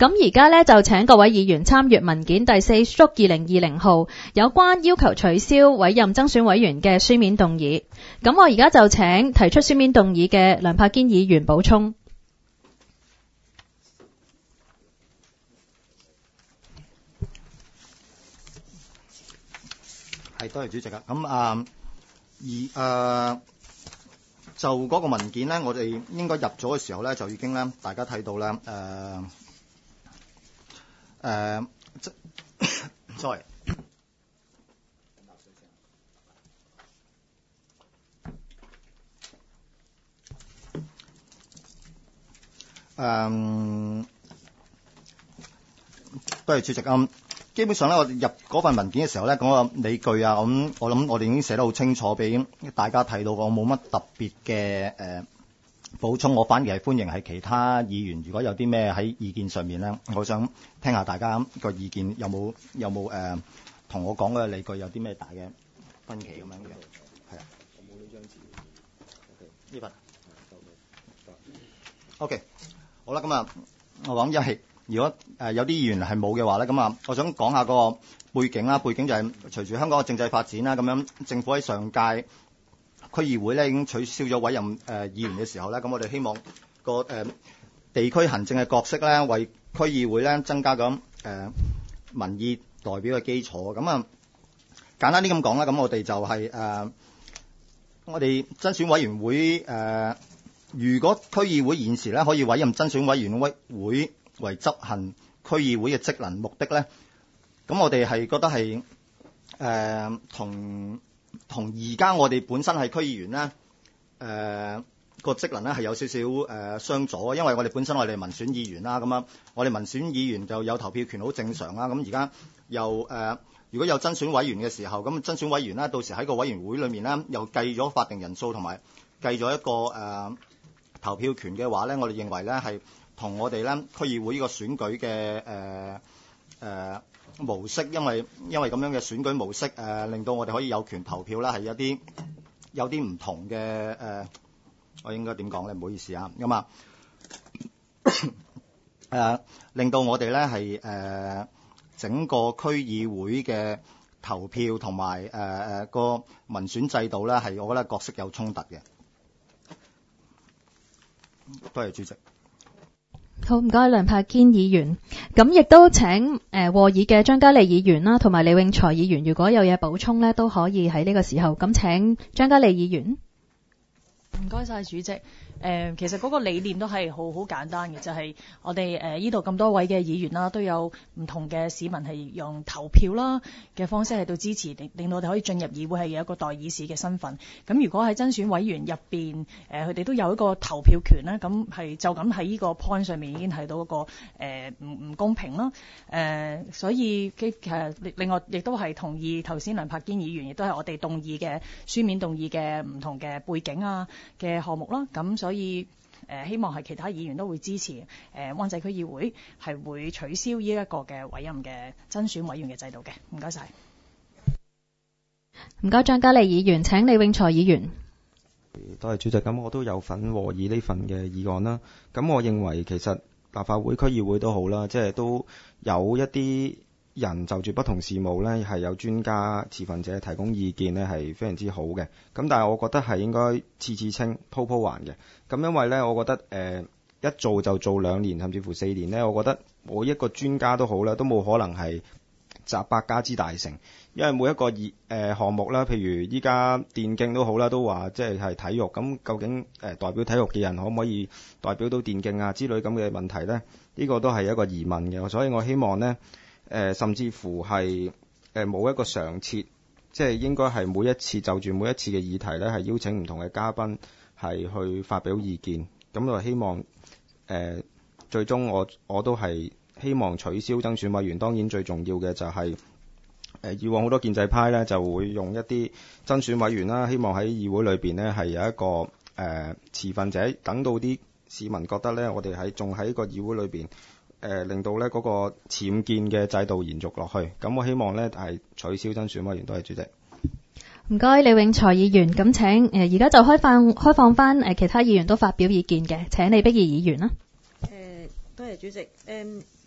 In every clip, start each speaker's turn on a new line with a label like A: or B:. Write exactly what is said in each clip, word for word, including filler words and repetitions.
A: 咁而家呢，就請各位議員參閱文件第四叔二零二零號有關要求取消委任增選委員嘅書面動議。咁我而家就請提出書面動議嘅梁柏堅議員補充。
B: 係，多謝主席啊。咁啊，而誒、呃、就嗰個文件咧，我哋應該入咗嘅時候咧，就已經咧，大家睇到咧，誒誒，sorry，誒，多謝主席啊。基本上咧，我哋入嗰份文件嘅時候咧，講個理據啊，咁我諗我哋已經寫得好清楚，俾大家睇到。我冇乜特別嘅誒補充，我反而係歡迎係其他議員，如果有啲咩喺意見上面咧，我想聽下大家個意見有冇有冇誒同我講嘅理據有啲咩大嘅分歧咁樣嘅，係啊。我冇呢張紙。呢份。OK， 好啦，咁啊，我講一係。如果誒有啲議員係冇嘅話咧，咁啊，我想講下個背景啦。背景就係隨住香港嘅政制發展啦，咁樣政府喺上屆區議會咧已經取消咗委任誒議員嘅時候咧，咁我哋希望個誒地區行政嘅角色咧，為區議會咧增加咁誒民意代表嘅基礎。咁啊，簡單啲咁講啦，咁我哋就係誒我哋增選委員會誒，如果區議會現時咧可以委任增選委員會會為執行區議會嘅職能目的咧，咁我哋係覺得係誒同同而家我哋本身係區議員咧，誒、呃、個職能咧係有少少誒相左，因為我哋本身我哋民選議員啦，咁啊我哋民選議員就有投票權，好正常啦。咁而家又誒如果有增選委員嘅時候，咁增選委員咧到時喺個委員會裏面咧又計咗法定人數同埋計咗一個誒、呃、投票權嘅話咧，我哋認為咧係同我哋咧區議會呢個選舉嘅誒誒模式，因為因為咁樣嘅選舉模式誒、呃，令到我哋可以有權投票啦，係有啲有啲唔同嘅誒、呃，我應該點講咧？唔好意思啊，咁啊誒，令到我哋咧係誒整個區議會嘅投票同埋誒誒個民選制度咧，係我覺得角色有衝突嘅。多謝主席。
A: 好，唔該梁柏堅議員。咁亦都請誒和議嘅張嘉莉議員啦，同埋李永財議員，如果有嘢補充咧，都可以喺呢個時候。咁請張嘉莉議員。
C: 唔該晒主席。誒、呃，其實嗰個理念都係好好簡單嘅，就係、是、我哋誒呢度咁多位嘅議員啦，都有唔同嘅市民係用投票啦嘅方式喺度支持，令令到我哋可以進入議會係有一個代議士嘅身份。咁如果喺增選委員入邊，誒佢哋都有一個投票權咧，咁係就咁喺呢個 point 上面已經睇到一個誒唔唔公平啦。誒、呃，所以其實另外亦都係同意頭先梁柏堅議員，亦都係我哋動議嘅書面動議嘅唔同嘅背景啊嘅項目啦。咁所以所以誒、呃，希望係其他議員都會支持誒、呃、灣仔區議會係會取消呢一個嘅委任嘅增選委員嘅制度嘅。唔該晒。
A: 唔該張嘉莉議員，請李永財議員。
D: 多謝主席。咁我都有份和議呢份嘅議案啦。咁我認為其實立法會區議會都好啦，即係都有一啲人就住不同事務呢，係有專家持份者提供意見呢，係非常之好嘅。咁但係我覺得係應該次次清鋪鋪還嘅。咁因為呢，我覺得誒、呃、一做就做兩年甚至乎四年呢，我覺得每一個專家都好啦，都冇可能係集百家之大成。因為每一個議誒項目啦，譬如依家電競都好啦，都話即係係體育。咁究竟誒、呃、代表體育嘅人可唔可以代表到電競啊之類咁嘅問題呢？呢、呢個都係一個疑問嘅。所以我希望呢。誒、呃，甚至乎係誒冇一個常設，即係應該係每一次就住每一次嘅議題咧，係邀請唔同嘅嘉賓係去發表意見。咁我希望誒、呃，最終我我都係希望取消增選委員。當然最重要嘅就係、是、誒、呃，以往好多建制派咧就會用一啲增選委員啦，希望喺議會裏邊呢係有一個誒、呃、持份者，等到啲市民覺得咧，我哋喺仲喺個議會裏邊。誒、呃、令到咧嗰、那個僭建嘅制度延續落去，咁我希望咧係取消增選委員。多謝主席。
A: 唔該，李永財議員。咁請誒而家就開放開放翻誒其他議員都發表意見嘅。請李碧儀議員啦。
E: 誒、呃，多謝主席。誒、呃，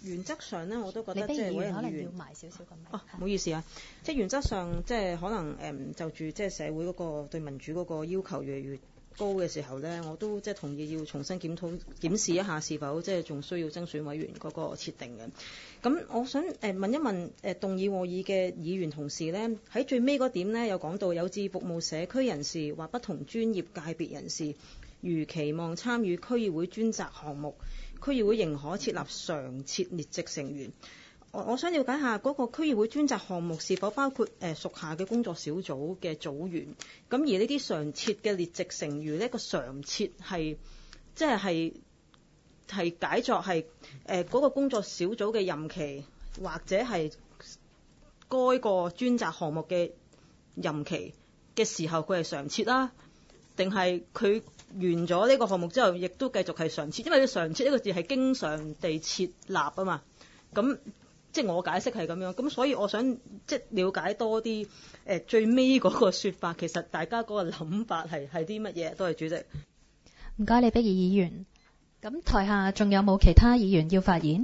E: 原則上咧，我都覺
A: 你不
E: 得即係
A: 議員可能
E: 委任議員
A: 要埋少少咁
E: 哦，唔好意思啊，即係原則上即係可能誒、嗯、就住即係社會嗰個對民主嗰個要求越嚟越高嘅時候咧，我都即係同意要重新檢討檢視一下是否即係仲需要增選委員嗰個設定嘅。咁我想誒、呃、問一問誒、呃、動議和議嘅議員同事咧，喺最尾嗰點咧有講到有志服務社區人士或不同專業界別人士，如期望參與區議會專責項目，區議會仍可設立常設列席成員。我我想了解下嗰個區議會專責項目是否包括誒、呃、屬下嘅工作小組嘅組員？咁而呢啲常設嘅列席成員呢、呢個常設係即係係係解作係誒嗰個工作小組嘅任期，或者係該個專責項目嘅任期嘅時候佢係常設啦，定係佢完咗呢個項目之後亦都繼續係常設？因為常設呢個字係經常地設立啊嘛，咁。即係我解釋係咁樣，咁所以我想即係了解多啲誒、呃、最尾嗰個説法，其實大家嗰個諗法係係啲乜嘢？多謝主席。
A: 唔該，李碧儀議員。咁台下仲有冇其他議員要發言？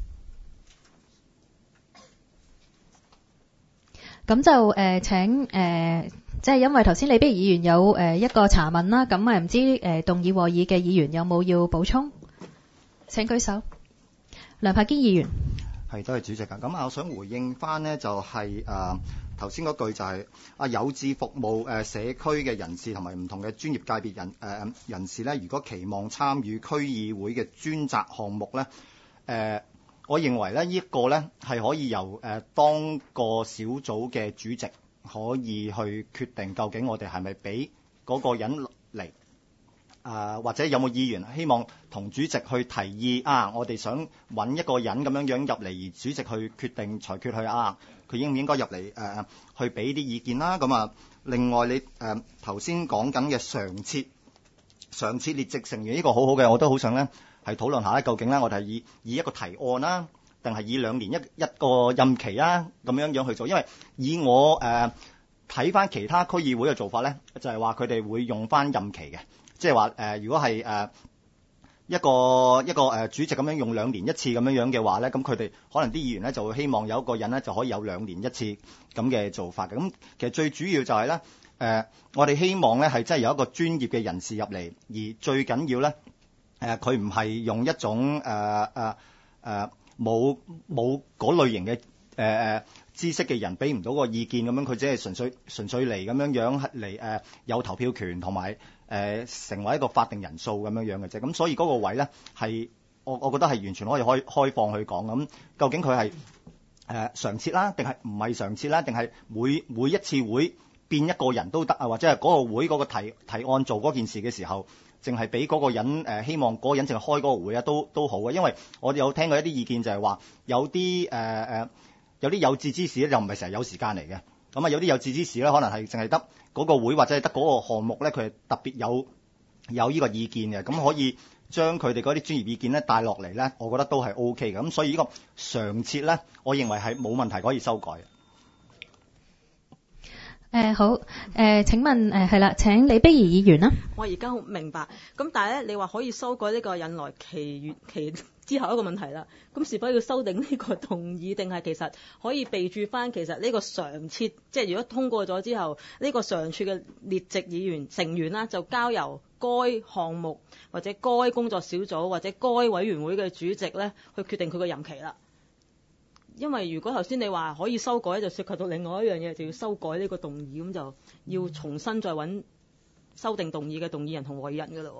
A: 咁就誒、呃、請誒、呃，即係因為頭先李碧儀議員有誒、呃、一個查問啦，咁啊唔知誒、呃、動議和議嘅議員有冇要補充？請舉手。梁柏堅議員。
B: 係，多謝主席啊！咁啊，我想回應翻呢，就係誒頭先嗰句就係、是、啊有志服務誒、呃、社區嘅人士同埋唔同嘅專業界別人誒、呃、人士呢，如果期望參與區議會嘅專責項目呢，誒、呃，我認為呢呢一、這個呢係可以由誒、呃、當個小組嘅主席可以去決定究竟我哋係咪俾嗰個人嚟。啊、呃，或者有冇議員希望同主席去提議啊？我哋想揾一個人咁樣樣入嚟，而主席去決定裁決佢啊，佢應唔應該入嚟誒去俾啲意見啦？咁啊，另外你誒頭先講緊嘅常設常設列席成員呢個好好嘅，我都好想咧係討論下咧，究竟咧我哋係以以一個提案啦，定係以兩年一一個任期啦咁樣樣去做？因為以我誒睇翻其他區議會嘅做法咧，就係話佢哋會用翻任期嘅。即係話誒，如果係誒、呃、一個一個誒、呃、主席咁樣用兩年一次咁樣樣嘅話咧，咁佢哋可能啲議員咧就會希望有一個人咧就可以有兩年一次咁嘅做法嘅。咁其實最主要就係咧誒，我哋希望咧係真係有一個專業嘅人士入嚟，而最緊要咧誒佢唔係用一種誒誒誒冇冇嗰類型嘅誒誒。呃知識嘅人俾唔到個意見咁樣，佢只係純粹純粹嚟咁樣樣嚟誒有投票權同埋誒成為一個法定人數咁樣樣嘅啫。咁所以嗰個位咧係我我覺得係完全可以開開放去講咁。究竟佢係誒常設啦，定係唔係常設啦？定係每每一次會變一個人都得啊？或者係嗰個會嗰個提提案做嗰件事嘅時候，淨係俾嗰個人誒、呃、希望嗰個人淨係開嗰個會啊，都都好嘅。因為我哋有聽過一啲意見就係話有啲誒誒。呃呃有啲有志之士咧，就唔係成日有時間嚟嘅。咁啊，有啲有志之士咧，可能係淨係得嗰個會或者係得嗰個項目咧，佢係特別有有呢個意見嘅。咁可以將佢哋嗰啲專業意見咧帶落嚟咧，我覺得都係 O K 嘅。咁所以呢個常設咧，我認為係冇問題可以修改。
A: 誒、呃、好，誒、呃、請問誒係啦，請李碧儀議員啦。
E: 我而家好明白，咁但係咧，你話可以修改呢個引來其餘其之後一個問題啦。咁是否要修訂呢個動議，定係其實可以備註翻？其實呢個常設，即係如果通過咗之後，呢、這個常設嘅列席議員成員啦，就交由該項目或者該工作小組或者該委員會嘅主席咧去決定佢嘅任期啦。因為如果頭先你話可以修改，就涉及到另外一樣嘢，就要修改呢個動議，咁就要重新再揾修訂動議嘅動議人同委人噶啦。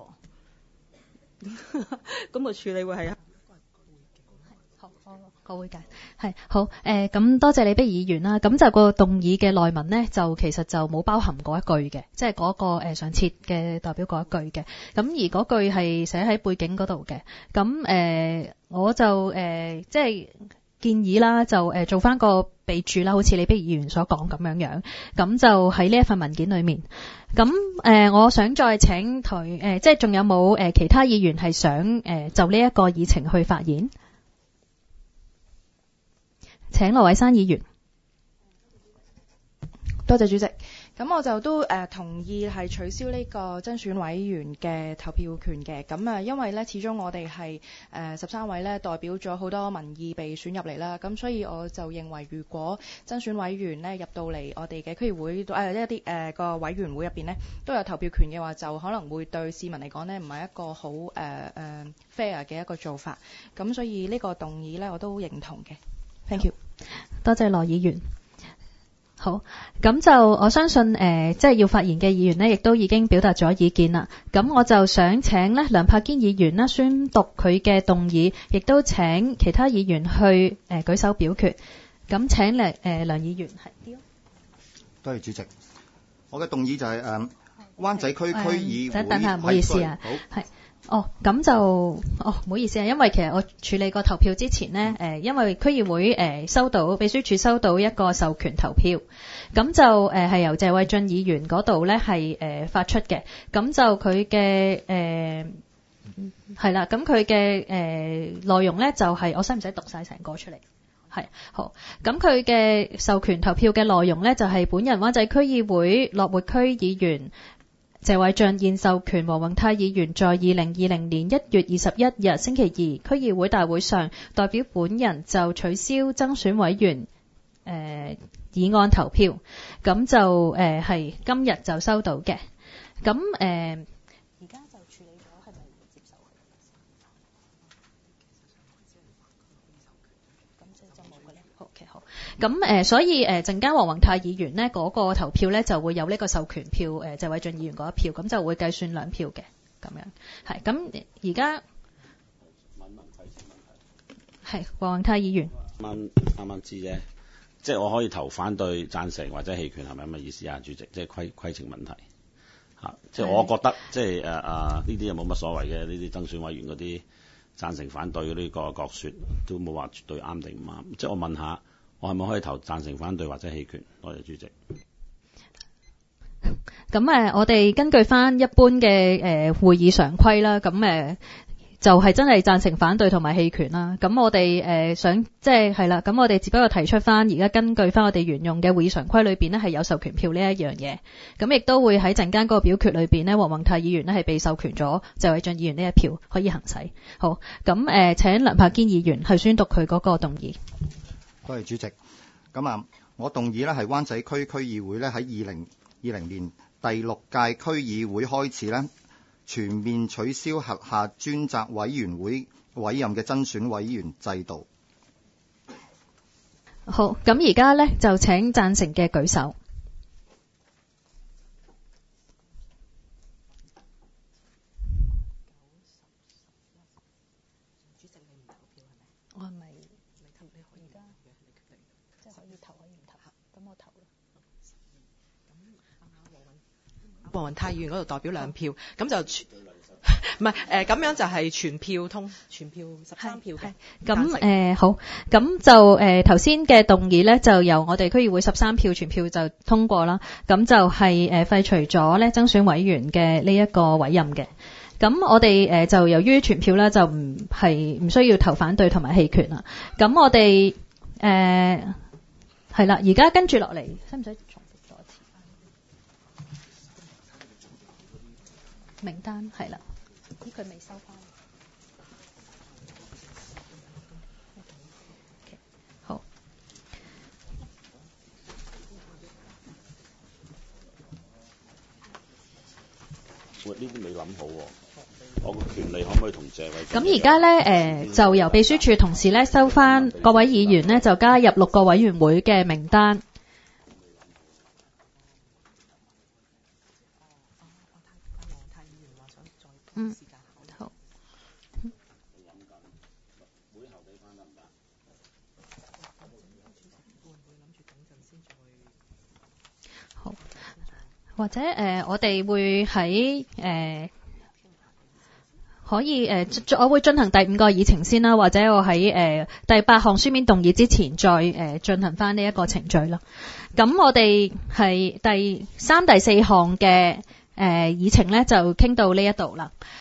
E: 咁個處理會係
A: 好，好，好會解係好誒。咁、呃、多謝李碧儀議員啦。咁就個動議嘅內文呢，就其實就冇包含嗰一句嘅，即係嗰個誒常設嘅代表嗰一句嘅。咁而嗰句係寫喺背景嗰度嘅。咁誒、呃，我就誒、呃、即係。建議啦，就誒、呃、做翻個備註啦，好似李碧儀議員所講咁樣樣，咁就喺呢一份文件裏面。咁誒、呃，我想再請台誒、呃，即係仲有冇誒、呃、其他議員係想誒、呃、就呢一個議程去發言？請羅偉珊議員。
F: 多謝主席。 咁我就都誒、呃、同意係取消呢個增選委員嘅投票權嘅。咁啊，因為咧始終我哋係誒十三位咧代表咗好多民意被選入嚟啦。咁所以我就認為，如果增選委員咧入到嚟我哋嘅區議會誒、呃、一啲誒個委員會入邊咧都有投票權嘅話，就可能會對市民嚟講咧唔係一個好誒誒 fair 嘅一個做法。咁所以呢個動議咧我都認同嘅。Thank you。
A: 多謝羅議員。好，咁就我相信誒、呃，即係要發言嘅議員呢，亦都已經表達咗意見啦。咁我就想請呢梁柏堅議員呢宣讀佢嘅動議，亦都請其他議員去誒、呃、舉手表決。咁請嚟誒、呃、梁議員係。
B: 多謝主席。我嘅動議就係、是、誒、呃、灣仔區區議會。
A: 等等下，唔好意思啊。
B: 好。
A: 係。哦，咁就哦，唔好意思啊，因為其實我處理個投票之前呢，誒、呃，因為區議會誒、呃、收到秘書處收到一個授權投票，咁就誒係、呃、由謝偉俊議員嗰度咧係誒發出嘅，咁就佢嘅誒係啦，咁佢嘅誒內容咧就係、是、我使唔使讀晒成個出嚟？係好，咁佢嘅授權投票嘅內容咧就係、是、本人灣仔區議會樂活區議員謝偉俊現授權黃宏泰議員在二零二零年一月二十一日星期二區議會大會上代表本人就取消增選委員誒、呃、議案投票，咁就誒係、呃、今日就收到嘅，咁誒而家就處理咗，係咪接受佢？咁即係就冇嘅咧。OK 好。咁誒、呃，所以誒陣間黃宏泰議員呢嗰、那個投票咧就會有呢個授權票，誒、呃、謝偉俊議員嗰一票，咁就會計算兩票嘅，咁樣係。咁而家係黃宏泰議員。
G: 啱啱啱啱知啫，即係我可以投反對、贊成或者棄權，係咪咁嘅意思啊？主席，即係規規程問題嚇、啊。即係我覺得，即係誒誒呢啲又冇乜所謂嘅，呢啲增選委員嗰啲贊成、反對嗰啲各各説都冇話絕對啱定唔啱。即係我問下。我係咪可以投贊成、反對或者棄權？多謝主席。
A: 咁誒，我哋根據翻一般嘅誒、呃、會議常規啦，咁誒、呃、就係、是、真係贊成、反對同埋棄權啦。咁我哋誒、呃、想即係係啦，咁我哋只不過提出翻而家根據翻我哋原用嘅會議常規裏邊呢係有授權票呢一樣嘢。咁亦都會喺陣間嗰個表決裏邊呢，黃宏泰議員呢係被授權咗謝偉俊議員呢一票可以行使。好，咁誒、呃、請梁柏堅議員去宣讀佢嗰個動議。
B: 多謝主席。咁啊，我動議咧係灣仔區區議會咧喺二零二零年第六屆區議會開始咧，全面取消轄下專責委員會委任嘅增選委員制度。
A: 好，咁而家咧就請贊成嘅舉手。我係咪你投？你可以而家即係可以投可以唔投？咁我投啦。
H: 咁黃宏泰議員嗰度代表兩票，咁就全唔係誒咁樣就係全票通，全票十三票嘅。
A: 咁誒、呃、好，咁就誒頭先嘅動議咧，就由我哋區議會十三票全票就通過啦。咁就係、是、誒、呃、廢除咗咧增選委員嘅呢一個委任嘅。咁我哋誒、呃、就由於全票咧就唔係唔需要投反對同埋棄權啦。咁我哋誒係啦，而家跟住落嚟，使唔使重複咗一次名單？係啦，咦佢未收翻。好。
G: 喂，呢啲未諗好喎。我個權利可唔可以同謝偉俊？
A: 咁而家咧誒，就由秘書處同事咧收翻各位議員咧，就加入六個委員會嘅名單。嗯，好。好，或者誒、呃，我哋會喺誒。呃可以誒、呃，我會進行第五個議程先啦，或者我喺誒、呃、第八項書面動議之前再誒、呃、進行翻呢一個程序啦。咁我哋係第三、第四項嘅誒、呃、議程咧，就傾到呢一度啦。